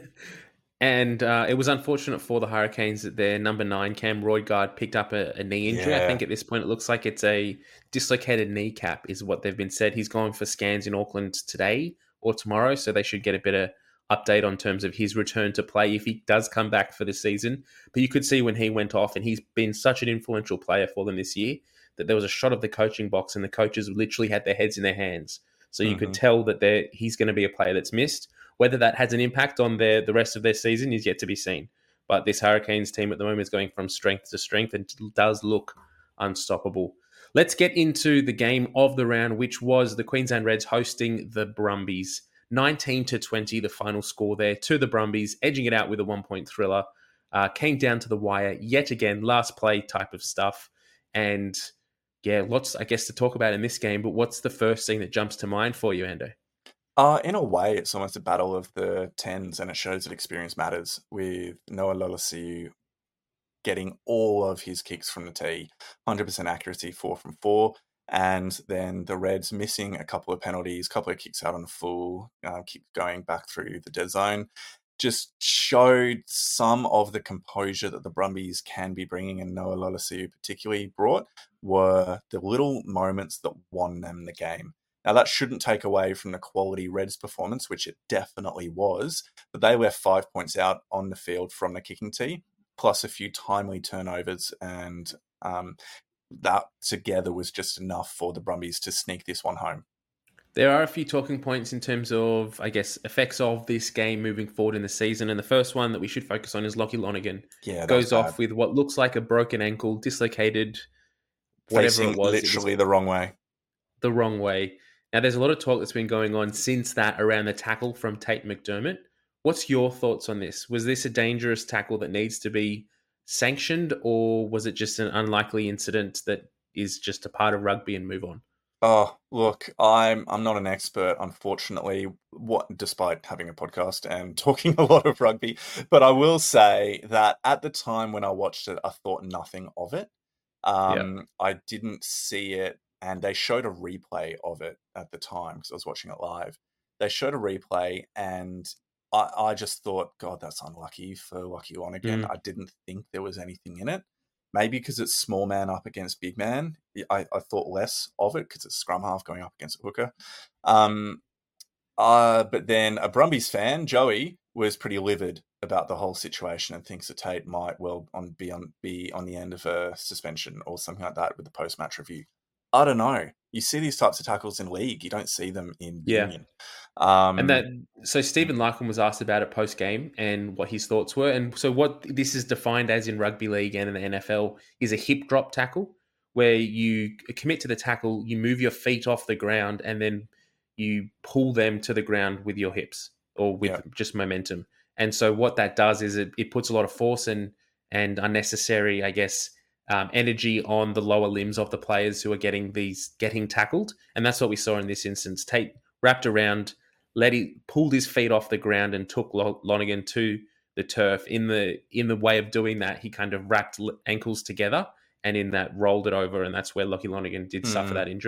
And uh, it was unfortunate for the Hurricanes that their number nine, Cam Roygaard, picked up a, a knee injury. Yeah. I think at this point it looks like it's a dislocated kneecap is what they've been said. He's gone for scans in Auckland today or tomorrow, so they should get a bit of update on terms of his return to play if he does come back for the season. But you could see when he went off, and he's been such an influential player for them this year, that there was a shot of the coaching box and the coaches literally had their heads in their hands. So you mm-hmm. could tell that they're, he's going to be a player that's missed. Whether that has an impact on their the rest of their season is yet to be seen. But this Hurricanes team at the moment is going from strength to strength and does look unstoppable. Let's get into the game of the round, which was the Queensland Reds hosting the Brumbies. nineteen to twenty, the final score there to the Brumbies, edging it out with a one-point thriller. Uh, came down to the wire yet again, last play type of stuff. And yeah, lots, I guess, to talk about in this game. But what's the first thing that jumps to mind for you, Ando? Uh, in a way, it's almost a battle of the tens, and it shows that experience matters, with Noah Lolesio getting all of his kicks from the tee, one hundred percent accuracy, four from four, and then the Reds missing a couple of penalties, a couple of kicks out on the full, uh, keep going back through the dead zone, just showed some of the composure that the Brumbies can be bringing, and Noah Lolesio particularly brought, were the little moments that won them the game. Now, that shouldn't take away from the quality Reds performance, which it definitely was, but they left five points out on the field from the kicking tee, plus a few timely turnovers, and um, that together was just enough for the Brumbies to sneak this one home. There are a few talking points in terms of, I guess, effects of this game moving forward in the season, and the first one that we should focus on is Lockie Lonergan. Yeah, goes off with what looks like a broken ankle, dislocated, whatever Facing it was. literally it was the wrong way. The wrong way. Now, there's a lot of talk that's been going on since that around the tackle from Tate McDermott. What's your thoughts on this? Was this a dangerous tackle that needs to be sanctioned, or was it just an unlikely incident that is just a part of rugby and move on? Oh, look, I'm I'm not an expert, unfortunately, what despite having a podcast and talking a lot of rugby, but I will say that at the time when I watched it, I thought nothing of it. Um, yep. I didn't see it. And they showed a replay of it at the time because I was watching it live. They showed a replay, and I, I just thought, God, that's unlucky for Lockie Lonergan. Mm. I didn't think there was anything in it. Maybe because it's small man up against big man. I, I thought less of it because it's scrum half going up against a hooker. Um, uh, but then a Brumbies fan, Joey, was pretty livid about the whole situation and thinks that Tate might well on, be, on, be on the end of a suspension or something like that with the post-match review. I don't know. You see these types of tackles in league. You don't see them in yeah. union. Um, and that so Stephen Larkham was asked about it post game and what his thoughts were. And so what this is defined as in rugby league and in the N F L is a hip drop tackle, where you commit to the tackle, you move your feet off the ground, and then you pull them to the ground with your hips or with yeah. just momentum. And so what that does is it, it puts a lot of force and and unnecessary, I guess, Um, energy on the lower limbs of the players who are getting these getting tackled, and that's what we saw in this instance. Tate wrapped around, let he pulled his feet off the ground and took Lonergan to the turf. In the in the way of doing that, he kind of wrapped ankles together, and in that rolled it over, and that's where Lockie Lonergan did mm. suffer that injury.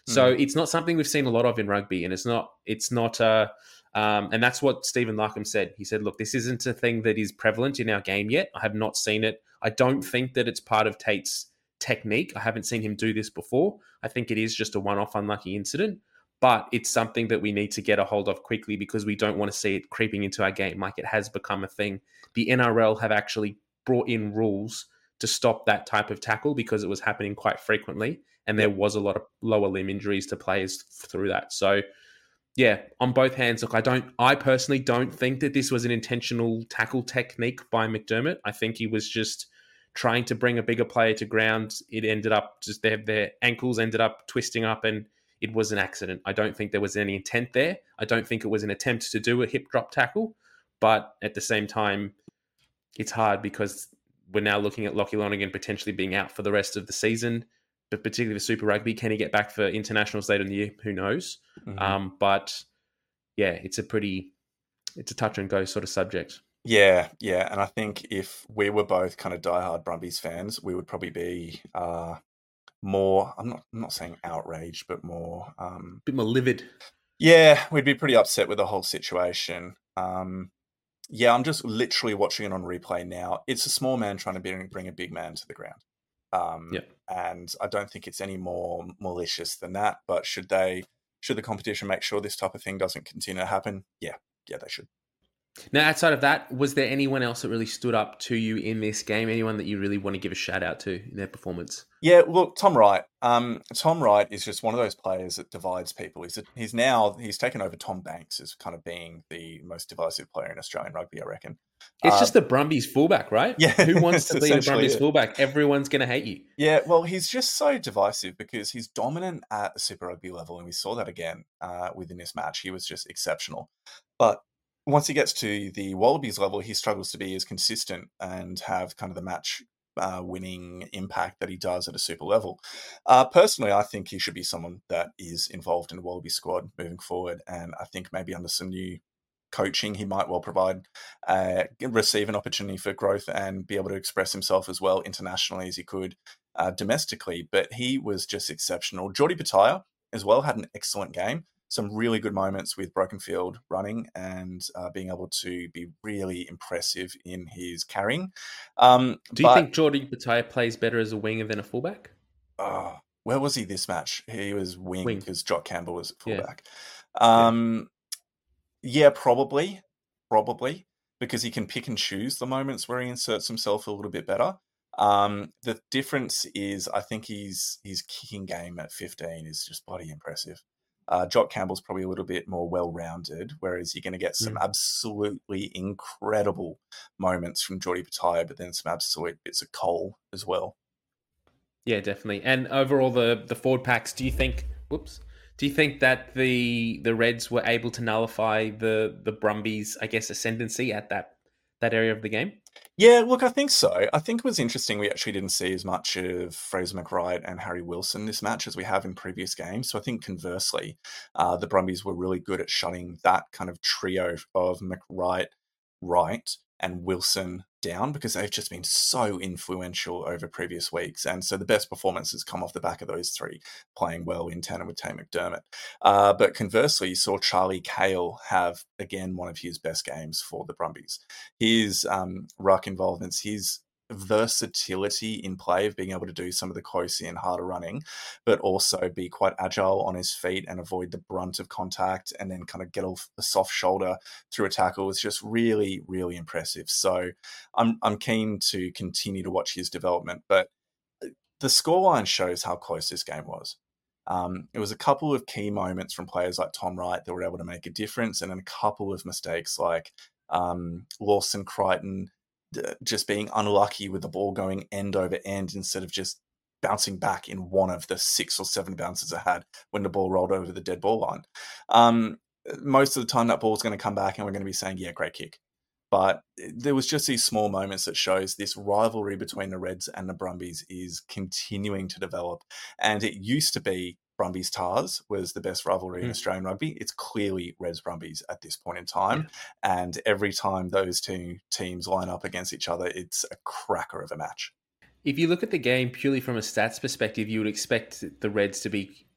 So Mm. it's not something we've seen a lot of in rugby, and it's not it's not uh um, and that's what Stephen Larkham said. He said, look, this isn't a thing that is prevalent in our game yet. I have not seen it. I don't think that it's part of Tate's technique. I haven't seen him do this before. I think it is just a one-off unlucky incident, but it's something that we need to get a hold of quickly because we don't want to see it creeping into our game like it has become a thing. The N R L have actually brought in rules to stop that type of tackle because it was happening quite frequently, and there was a lot of lower limb injuries to players through that. So, yeah, on both hands, look, I don't, I personally don't think that this was an intentional tackle technique by McDermott. I think he was just trying to bring a bigger player to ground. It ended up just their their ankles ended up twisting up, and it was an accident. I don't think there was any intent there. I don't think it was an attempt to do a hip drop tackle, but at the same time, it's hard because we're now looking at Lachie Lonergan potentially being out for the rest of the season, but particularly for Super Rugby. Can he get back for internationals later in the year? Who knows? Mm-hmm. Um, but yeah, it's a pretty, it's a touch and go sort of subject. Yeah, yeah. And I think if we were both kind of diehard Brumbies fans, we would probably be uh, more, I'm not I'm not saying outraged, but more... Um, a bit more livid. Yeah, we'd be pretty upset with the whole situation. Um, yeah, I'm just literally watching it on replay now. It's a small man trying to bring, bring a big man to the ground. Um, yep. And I don't think it's any more malicious than that. But should they, should the competition make sure this type of thing doesn't continue to happen? Yeah, yeah, they should. Now, outside of that, was there anyone else that really stood up to you in this game? Anyone that you really want to give a shout out to in their performance? Yeah, look, Tom Wright. Um, Tom Wright is just one of those players that divides people. He's a, he's now he's taken over Tom Banks as kind of being the most divisive player in Australian rugby, I reckon. It's uh, just the Brumbies fullback, right? Yeah, who wants to be the Brumbies it. fullback? Everyone's going to hate you. Yeah, well, he's just so divisive because he's dominant at the Super Rugby level, and we saw that again uh, within this match. He was just exceptional, but once he gets to the Wallabies level, he struggles to be as consistent and have kind of the match uh, winning impact that he does at a super level. Uh, personally, I think he should be someone that is involved in the Wallaby squad moving forward. And I think maybe under some new coaching, he might well provide, uh, receive an opportunity for growth and be able to express himself as well internationally as he could uh, domestically. But he was just exceptional. Geordie Petaia as well had an excellent game. Some really good moments with broken field running and uh, being able to be really impressive in his carrying. Um, Do you but, think Geordie Petaia plays better as a winger than a fullback? Uh, where was he this match? He was wing Wing. because Jock Campbell was fullback. Yeah. Um, yeah. yeah, probably. Probably. Because he can pick and choose the moments where he inserts himself a little bit better. Um, the difference is I think he's, his kicking game at fifteen is just bloody impressive. Uh, Jock Campbell's probably a little bit more well-rounded, whereas you're going to get some mm. absolutely incredible moments from Geordie Petaia, but then some absolute bits of coal as well. Yeah, definitely. And overall, the the forward packs, do you think, whoops, do you think that the the Reds were able to nullify the the Brumbies, I guess, ascendancy at that that area of the game? Yeah, look, I think so. I think it was interesting we actually didn't see as much of Fraser McReight and Harry Wilson this match as we have in previous games. So I think conversely, uh, the Brumbies were really good at shutting that kind of trio of McReight, Wright, and Wilson down because they've just been so influential over previous weeks. And so the best performances come off the back of those three playing well in tandem with Tate McDermott. Uh, but conversely, you saw Charlie Cale have, again, one of his best games for the Brumbies. His um, ruck involvements, his versatility in play of being able to do some of the close in harder running, but also be quite agile on his feet and avoid the brunt of contact and then kind of get off a soft shoulder through a tackle is just really, really impressive. So I'm I'm keen to continue to watch his development, but the scoreline shows how close this game was. Um, it was a couple of key moments from players like Tom Wright that were able to make a difference, and then a couple of mistakes like um, Lawson Crichton just being unlucky with the ball going end over end instead of just bouncing back in one of the six or seven bounces it had when the ball rolled over the dead ball line. Um, most of the time that ball is going to come back and we're going to be saying, yeah, great kick. But there was just these small moments that shows this rivalry between the Reds and the Brumbies is continuing to develop. And it used to be Brumbies Tars was the best rivalry mm. in Australian rugby. It's clearly Reds Brumbies at this point in time. Yeah. And every time those two teams line up against each other, it's a cracker of a match. If you look at the game purely from a stats perspective, you would expect the Reds to be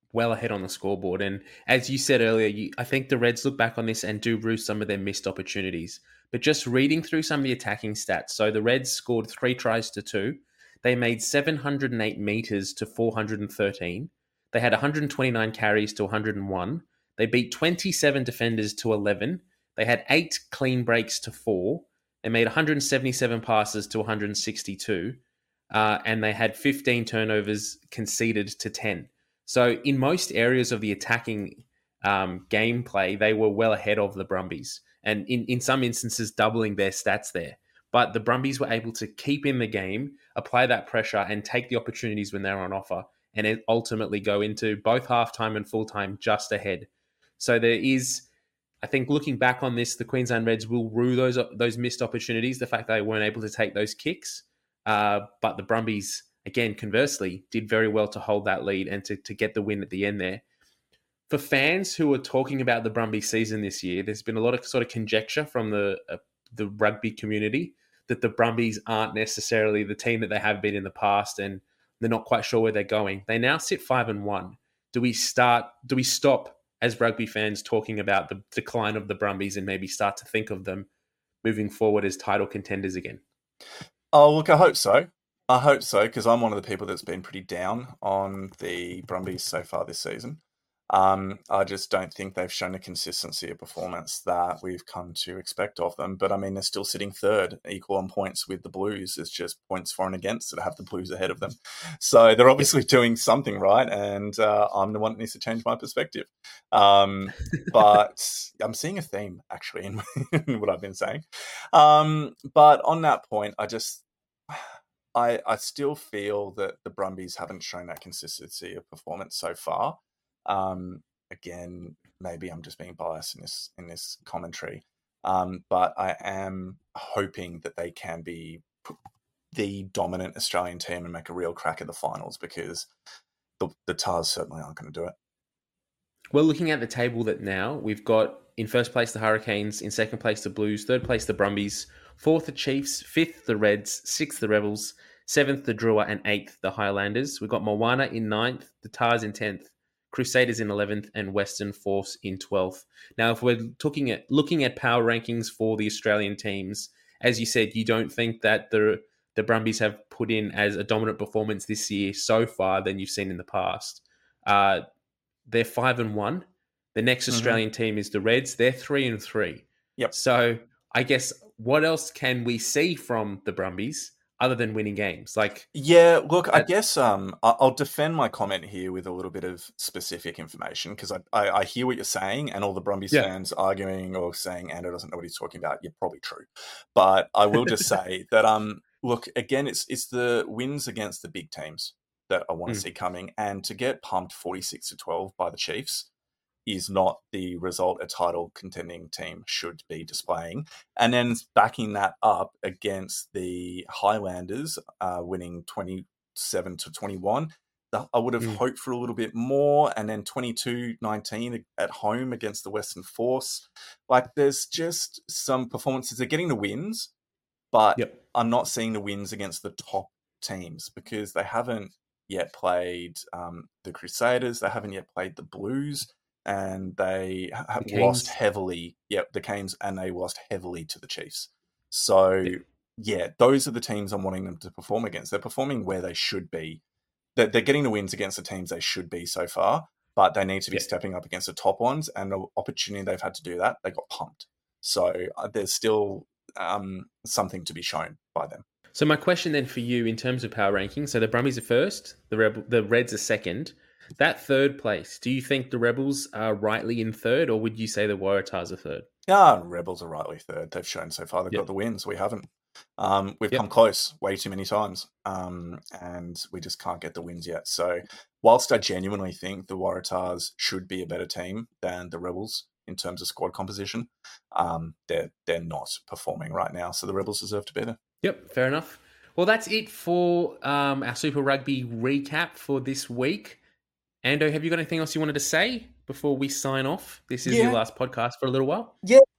well ahead on the scoreboard. And as you said earlier, you, I think the Reds look back on this and do rue some of their missed opportunities. But just reading through some of the attacking stats, so the Reds scored three tries to two. They made seven hundred eight metres to four hundred thirteen. They had one hundred twenty-nine carries to one hundred one. They beat twenty-seven defenders to eleven. They had eight clean breaks to four. They made one hundred seventy-seven passes to one hundred sixty-two. Uh, and they had fifteen turnovers conceded to ten. So in most areas of the attacking um, gameplay, they were well ahead of the Brumbies. And in, in some instances, doubling their stats there. But the Brumbies were able to keep in the game, apply that pressure, and take the opportunities when they're on offer, and it ultimately go into both halftime and full-time just ahead. So there is, I think, looking back on this, the Queensland Reds will rue those those missed opportunities, the fact they weren't able to take those kicks. Uh, but the Brumbies, again, conversely, did very well to hold that lead and to, to get the win at the end there. For fans who are talking about the Brumbies season this year, there's been a lot of sort of conjecture from the uh, the rugby community that the Brumbies aren't necessarily the team that they have been in the past, and they're not quite sure where they're going. They now sit five and one. Do we start? Do we stop as rugby fans talking about the decline of the Brumbies and maybe start to think of them moving forward as title contenders again? Oh, look, I hope so. I hope so, because I'm one of the people that's been pretty down on the Brumbies so far this season. Um, I just don't think they've shown a consistency of performance that we've come to expect of them. But I mean, they're still sitting third, equal on points with the Blues. It's just points for and against that have the Blues ahead of them. So they're obviously doing something right, and uh, I'm the one that needs to change my perspective. Um, but I'm seeing a theme, actually, in, in what I've been saying. Um, but on that point, I just... I, I still feel that the Brumbies haven't shown that consistency of performance so far. Um, again, maybe I'm just being biased in this in this commentary, um, but I am hoping that they can be the dominant Australian team and make a real crack at the finals, because the, the Tars certainly aren't going to do it. Well, looking at the table that now, we've got in first place the Hurricanes, in second place the Blues, third place the Brumbies, fourth the Chiefs, fifth the Reds, sixth the Rebels, seventh the Drua, and eighth the Highlanders. We've got Moana in ninth, the Tars in tenth, Crusaders in eleventh, and Western Force in twelfth. Now, if we're looking at looking at power rankings for the Australian teams, as you said, you don't think that the the Brumbies have put in as a dominant performance this year so far than you've seen in the past. Uh, they're five and one. The next mm-hmm. Australian team is the Reds. They're three and three. Yep. So I guess what else can we see from the Brumbies other than winning games? Like, yeah, look, I guess um, I'll defend my comment here with a little bit of specific information, because I, I, I hear what you're saying, and all the Brumbies yeah. fans arguing or saying Ando doesn't know what he's talking about. You're probably true. But I will just say that, um, look, again, it's it's the wins against the big teams that I want to mm. see coming. And to get pumped forty-six to twelve by the Chiefs is not the result a title contending team should be displaying. And then backing that up against the Highlanders, uh, winning twenty-seven to twenty-one, I would have mm. hoped for a little bit more. And then twenty-two nineteen at home against the Western Force. Like, there's just some performances. They're getting the wins, but yep. I'm not seeing the wins against the top teams, because they haven't yet played um, the Crusaders. They haven't yet played the Blues. And they have the lost heavily. Yep, the Canes, and they lost heavily to the Chiefs. So, yeah. yeah, those are the teams I'm wanting them to perform against. They're performing where they should be. They're, they're getting the wins against the teams they should be so far, but they need to be yeah. stepping up against the top ones. And the opportunity they've had to do that, they got pumped. So uh, there's still um, something to be shown by them. So my question then for you in terms of power rankings, so the Brumbies are first, the Rebel, the Reds are second. That third place, do you think the Rebels are rightly in third, or would you say the Waratahs are third? Yeah, Rebels are rightly third. They've shown so far they've yep. got the wins. We haven't. Um, we've yep. come close way too many times, um, and we just can't get the wins yet. So whilst I genuinely think the Waratahs should be a better team than the Rebels in terms of squad composition, um, they're, they're not performing right now. So the Rebels deserve to be there. Yep, fair enough. Well, that's it for um, our Super Rugby recap for this week. Ando, have you got anything else you wanted to say before we sign off? This is yeah. your last podcast for a little while. Yeah,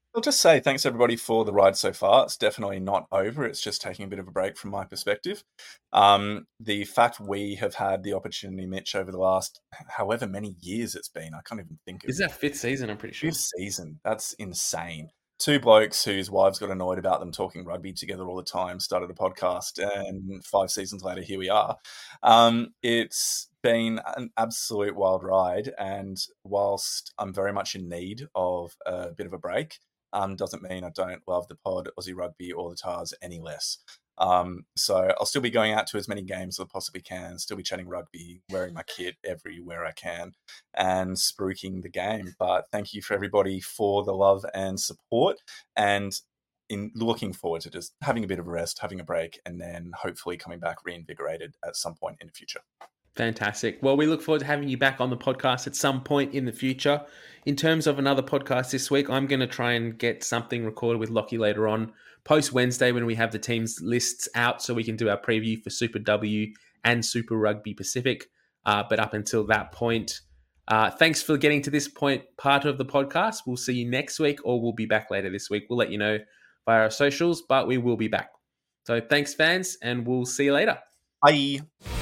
I'll just say thanks everybody for the ride so far. It's definitely not over. It's just taking a bit of a break from my perspective. Um, the fact we have had the opportunity, Mitch, over the last however many years it's been, I can't even think of. Is that fifth season? I'm pretty sure. Fifth season. That's insane. Two blokes whose wives got annoyed about them talking rugby together all the time started a podcast, and five seasons later, here we are. Um, it's been an absolute wild ride, and whilst I'm very much in need of a bit of a break, um, doesn't mean I don't love the pod, Aussie Rugby, or the Tars any less. Um, so I'll still be going out to as many games as I possibly can, still be chatting rugby, wearing my kit everywhere I can, and spruiking the game. But thank you for everybody for the love and support, and in looking forward to just having a bit of a rest, having a break, and then hopefully coming back reinvigorated at some point in the future. Fantastic. Well, we look forward to having you back on the podcast at some point in the future. In terms of another podcast this week, I'm going to try and get something recorded with Lockie later on, post Wednesday when we have the teams lists out so we can do our preview for Super W and Super Rugby Pacific. Uh, but up until that point, uh, thanks for getting to this point part of the podcast. We'll see you next week, or we'll be back later this week. We'll let you know via our socials, but we will be back. So thanks, fans, and we'll see you later. Bye.